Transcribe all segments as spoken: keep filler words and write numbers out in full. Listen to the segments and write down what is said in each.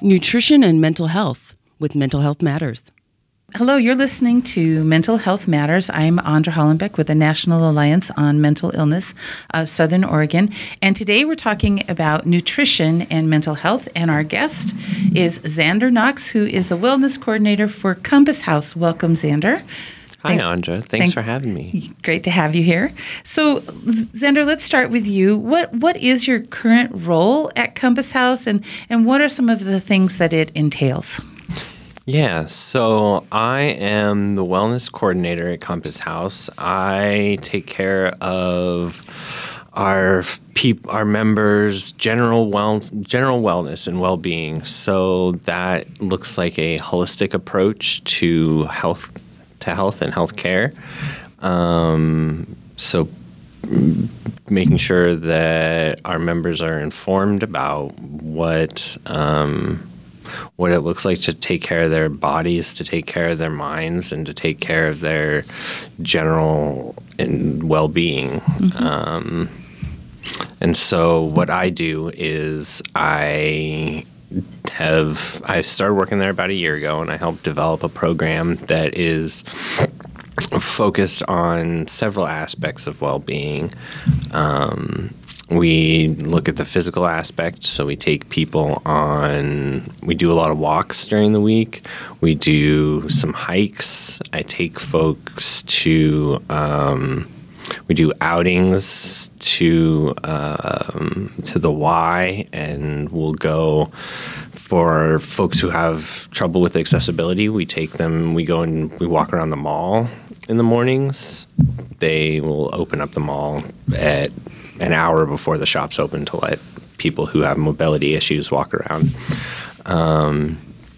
Nutrition and mental health with Mental Health Matters. Hello, you're listening to Mental Health Matters. I'm Andra Hollenbeck with the National Alliance on Mental Illness of Southern Oregon. And today we're talking about nutrition and mental health. And our guest is Xander Knox, who is the Wellness Coordinator for Compass House. Welcome, Xander. Hi, Thanks. Andra. Thanks, Thanks for having me. Great to have you here. So, Xander, let's start with you. What What is your current role at Compass House, and, and what are some of the things that it entails? Yeah, so I am the wellness coordinator at Compass House. I take care of our peop- our members' general well general wellness and well-being. So that looks like a holistic approach to health to health and healthcare. Um, so making sure that our members are informed about what um, what it looks like to take care of their bodies, to take care of their minds, and to take care of their general and well-being. Mm-hmm. Um, and so what I do is I have I started working there about a year ago, and I helped develop a program that is focused on several aspects of well-being. Um, we look at the physical aspect, so we take people on, we do a lot of walks during the week. We do some hikes. I take folks to, um, we do outings to um, to the Y, and we'll go for folks who have trouble with accessibility. We take them, we go and we walk around the mall in the mornings. They will open up the mall at an hour before the shops open to let people who have mobility issues walk around. Um,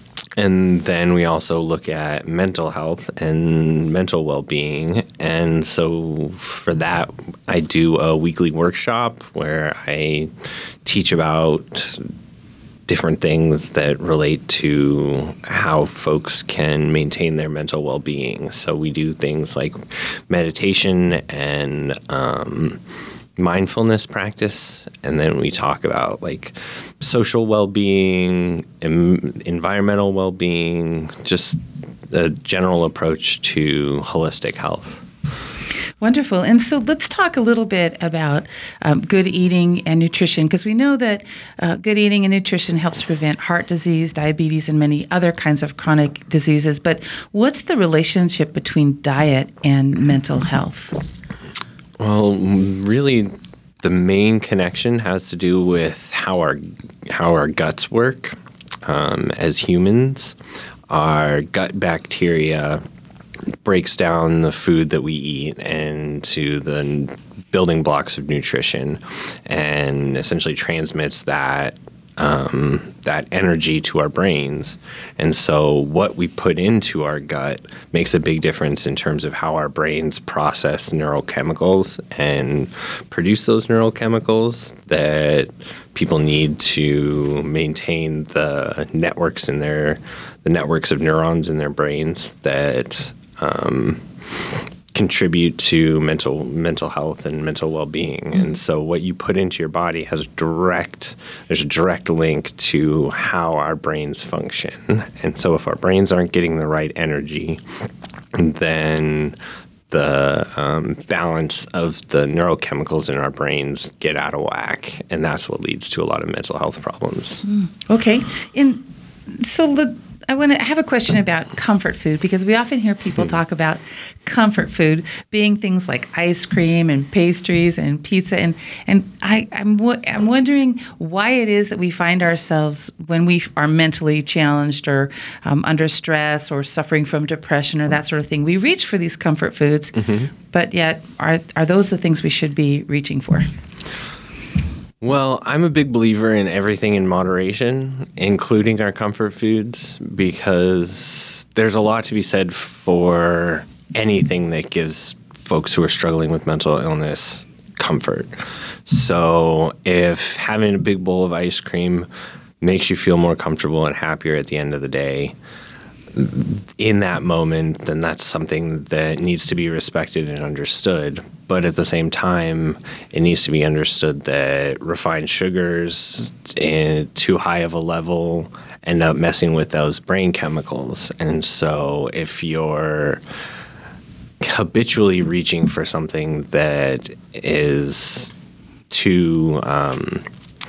and then we also look at mental health and mental well-being. And so for that, I do a weekly workshop where I teach about different things that relate to how folks can maintain their mental well-being. So we do things like meditation and um, mindfulness practice, and then we talk about like social well-being, em- environmental well-being, just a general approach to holistic health. Wonderful. And so let's talk a little bit about um, good eating and nutrition, because we know that uh, good eating and nutrition helps prevent heart disease, diabetes, and many other kinds of chronic diseases. But what's the relationship between diet and mental health? Well, really, the main connection has to do with how our how our guts work. Um, as humans, our gut bacteria breaks down the food that we eat into the building blocks of nutrition, and essentially transmits that um, that energy to our brains. And so what we put into our gut makes a big difference in terms of how our brains process neurochemicals and produce those neurochemicals that people need to maintain the networks in their the networks of neurons in their brains that um, contribute to mental mental health and mental well-being. Mm-hmm. And so what you put into your body has direct, there's a direct link to how our brains function. And so if our brains aren't getting the right energy, then the um, balance of the neurochemicals in our brains get out of whack. And that's what leads to a lot of mental health problems. Mm. Okay. And so the I want to have a question about comfort food, because we often hear people talk about comfort food being things like ice cream and pastries and pizza, and and I, I'm w- I'm wondering why it is that we find ourselves, when we are mentally challenged or um, under stress or suffering from depression or that sort of thing, we reach for these comfort foods, mm-hmm. but yet are are those the things we should be reaching for? Well, I'm a big believer in everything in moderation, including our comfort foods, because there's a lot to be said for anything that gives folks who are struggling with mental illness comfort. So if having a big bowl of ice cream makes you feel more comfortable and happier at the end of the day, in that moment, then that's something that needs to be respected and understood. but at the same time, it needs to be understood that refined sugars in too high of a level end up messing with those brain chemicals. And so if you're habitually reaching for something that is too um,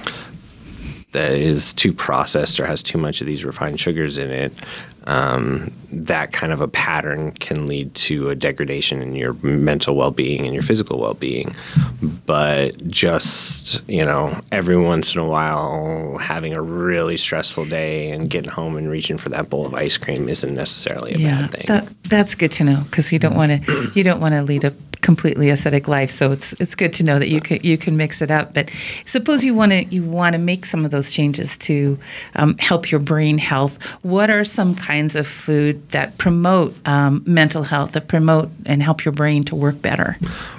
that is too processed or has too much of these refined sugars in it, um, that kind of a pattern can lead to a degradation in your mental well-being and your physical well-being. But just, you know, every once in a while having a really stressful day and getting home and reaching for that bowl of ice cream isn't necessarily a yeah, bad thing. That, that's good to know, because you don't want to you don't want to lead a completely ascetic life. So it's it's good to know that you can you can mix it up. But suppose you want to you want to make some of those changes to um, help your brain health. What are some kinds of food that promote um, mental health, that promote and help your brain to work better?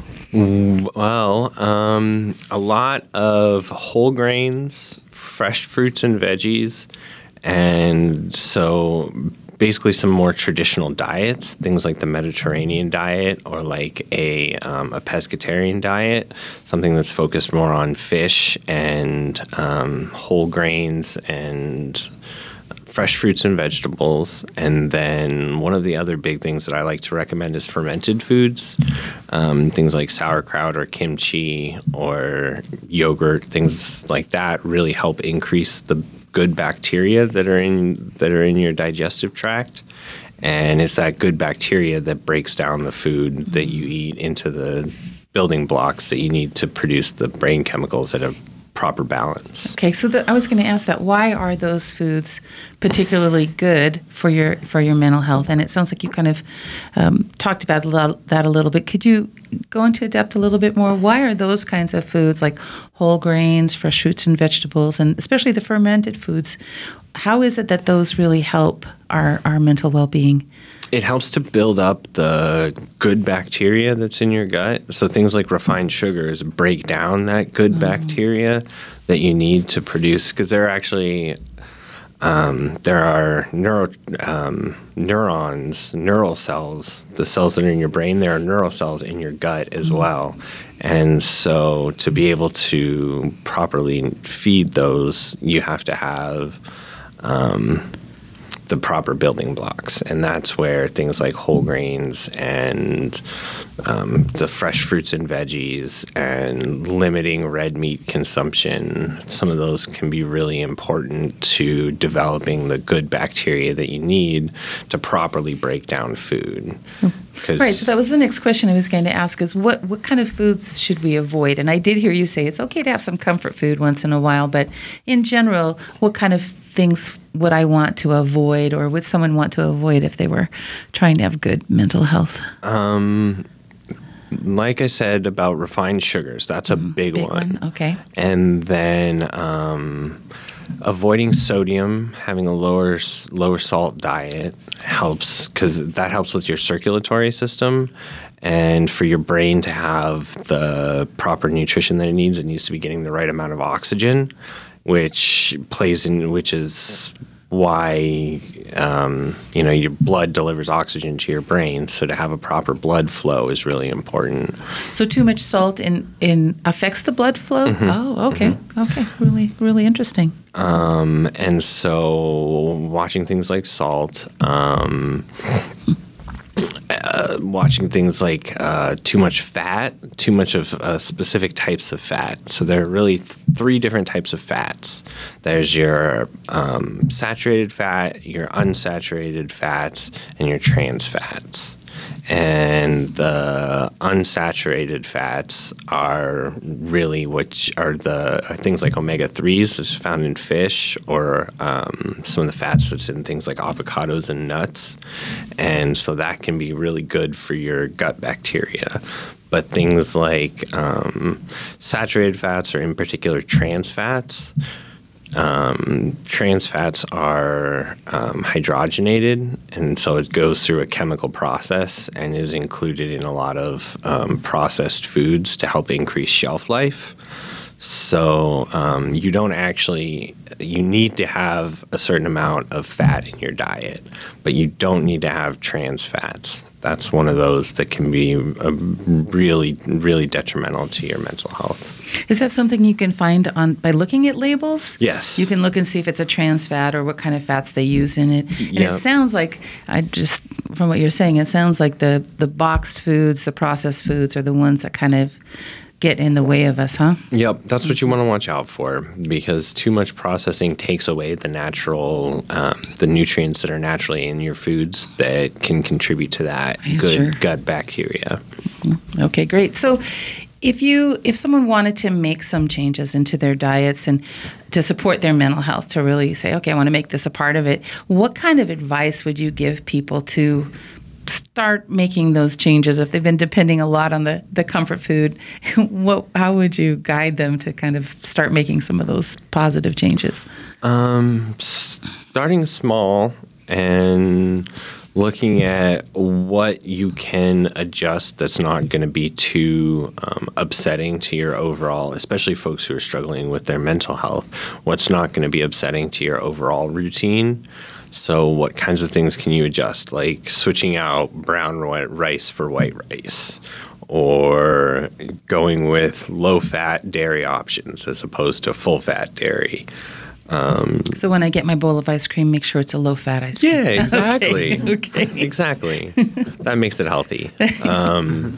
Well, um, a lot of whole grains, fresh fruits and veggies, and so basically some more traditional diets, things like the Mediterranean diet or like a um, a pescatarian diet, something that's focused more on fish and um, whole grains and fresh fruits and vegetables. And then one of the other big things that I like to recommend is fermented foods, um, things like sauerkraut or kimchi or yogurt, things like that really help increase the good bacteria that are in that are in your digestive tract. And it's that good bacteria that breaks down the food that you eat into the building blocks that you need to produce the brain chemicals at a proper balance. Okay, so the, I was going to ask that. Why are those foods particularly good for your for your mental health? And it sounds like you kind of um, talked about a lot, that a little bit. Could you go into depth a little bit more? Why are those kinds of foods like whole grains, fresh fruits and vegetables, and especially the fermented foods, how is it that those really help our, our mental well-being? It helps to build up the good bacteria that's in your gut. So things like refined sugars break down that good oh. bacteria that you need to produce, because they're actually um, there are neuro, um, neurons, neural cells, the cells that are in your brain. There are neural cells in your gut as mm-hmm. well. And so to be able to properly feed those, you have to have um, the proper building blocks. And that's where things like whole grains and um, the fresh fruits and veggies and limiting red meat consumption, some of those can be really important to developing the good bacteria that you need to properly break down food. Right, so that was the next question I was going to ask, is what, what kind of foods should we avoid? And I did hear you say it's okay to have some comfort food once in a while, but in general, what kind of things would I want to avoid, or would someone want to avoid if they were trying to have good mental health? Um, like I said about refined sugars, that's a mm, big, big one. one. Okay. And then um, avoiding sodium, having a lower lower salt diet helps, because that helps with your circulatory system. And for your brain to have the proper nutrition that it needs, it needs to be getting the right amount of oxygen, which plays in, which is why, um, you know, your blood delivers oxygen to your brain. So to have a proper blood flow is really important. So too much salt in, in affects the blood flow? Mm-hmm. Oh, okay. Mm-hmm. Okay. Really, really interesting. Um, and so watching things like salt, um, Uh, watching things like uh, too much fat, too much of uh, specific types of fat. So there are really th- three different types of fats. There's your um, saturated fat, your unsaturated fats, and your trans fats. And the unsaturated fats are really what are the are things like omega threes that's found in fish, or um, some of the fats that's in things like avocados and nuts. And so that can be really good for your gut bacteria. But things like um, saturated fats, or in particular trans fats, Um, trans fats are um, hydrogenated, and so it goes through a chemical process and is included in a lot of um, processed foods to help increase shelf life. So um, you don't actually, you need to have a certain amount of fat in your diet, but you don't need to have trans fats. That's one of those that can be uh, really, really detrimental to your mental health. Is that something you can find on by looking at labels? Yes. You can look and see if it's a trans fat or what kind of fats they use in it. And Yep. it sounds like, I just from what you're saying, it sounds like the, the boxed foods, the processed foods are the ones that kind of get in the way of us, huh? Yep, that's what you want to watch out for, because too much processing takes away the natural, um, the nutrients that are naturally in your foods that can contribute to that Yeah, good sure. gut bacteria. Okay, great. So if you if someone wanted to make some changes into their diets and to support their mental health, to really say, okay, I want to make this a part of it, what kind of advice would you give people to start making those changes if they've been depending a lot on the, the comfort food? What how would you guide them to kind of start making some of those positive changes? Um, starting small and looking at what you can adjust that's not going to be too um, upsetting to your overall, especially folks who are struggling with their mental health, what's not going to be upsetting to your overall routine. So what kinds of things can you adjust, like switching out brown rice for white rice, or going with low-fat dairy options as opposed to full-fat dairy? Um, So when I get my bowl of ice cream, make sure it's a low-fat ice cream. yeah, exactly. Okay. okay. Exactly. That makes it healthy. Um,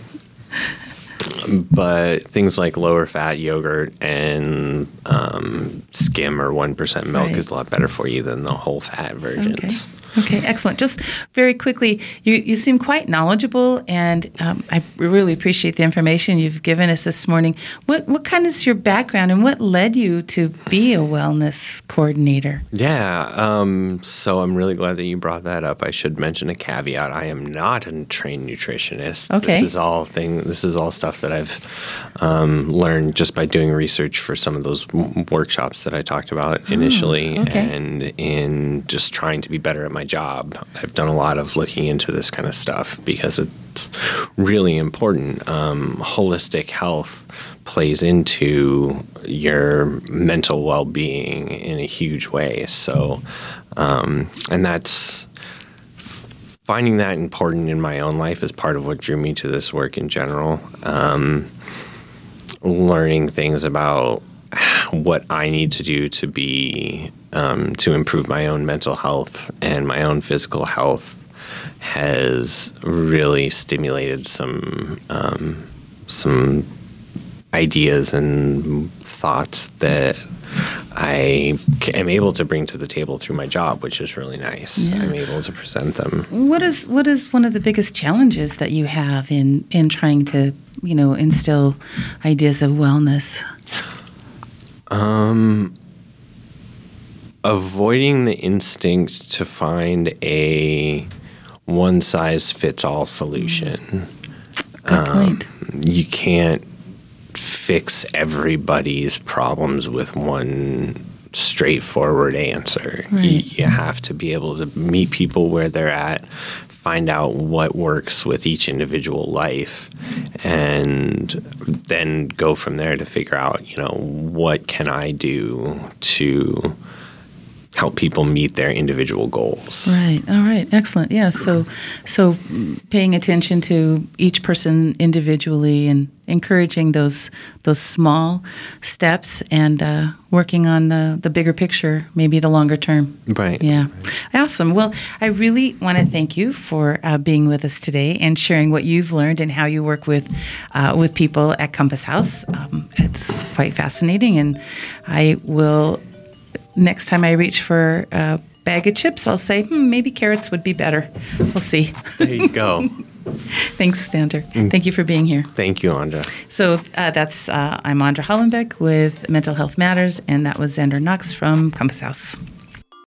but things like lower fat yogurt and um, skim or one percent milk Right. is a lot better for you than the whole fat versions. Okay. Okay, excellent. Just very quickly, you, you seem quite knowledgeable, and um, I really appreciate the information you've given us this morning. What what kind is your background, and what led you to be a wellness coordinator? Yeah, um, so I'm really glad that you brought that up. I should mention a caveat. I am not a trained nutritionist. Okay. This is all thing. This is all stuff that I've um, learned just by doing research for some of those w- workshops that I talked about initially, okay. and in just trying to be better at my job. I've done a lot of looking into this kind of stuff because it's really important. Um, holistic health plays into your mental well-being in a huge way. So, um, and that's finding that important in my own life is part of what drew me to this work in general. Um, learning things about what I need to do to be um, to improve my own mental health and my own physical health has really stimulated some um, some ideas and thoughts that I am able to bring to the table through my job, which is really nice. Yeah. I'm able to present them. What is what is one of the biggest challenges that you have in in trying to, you know, instill ideas of wellness? Um, avoiding the instinct to find a one-size-fits-all solution. Good point. You can't fix everybody's problems with one straightforward answer. Right. You, you have to be able to meet people where they're at, find out what works with each individual life, and then go from there to figure out, you know, what can I do to help people meet their individual goals. Right. All right. Excellent. Yeah. So, so mm, paying attention to each person individually and encouraging those those small steps and uh, working on uh, the bigger picture, maybe the longer term. Right. Yeah. Awesome. Well, I really want to thank you for uh, being with us today and sharing what you've learned and how you work with uh, with people at Compass House. Um, it's quite fascinating, and I will. Next time I reach for a bag of chips, I'll say, hmm, maybe carrots would be better. We'll see. There you go. Thanks, Sander. Thank you for being here. Thank you, Andra. So uh, that's uh, I'm Andra Hollenbeck with Mental Health Matters, and that was Xander Knox from Compass House.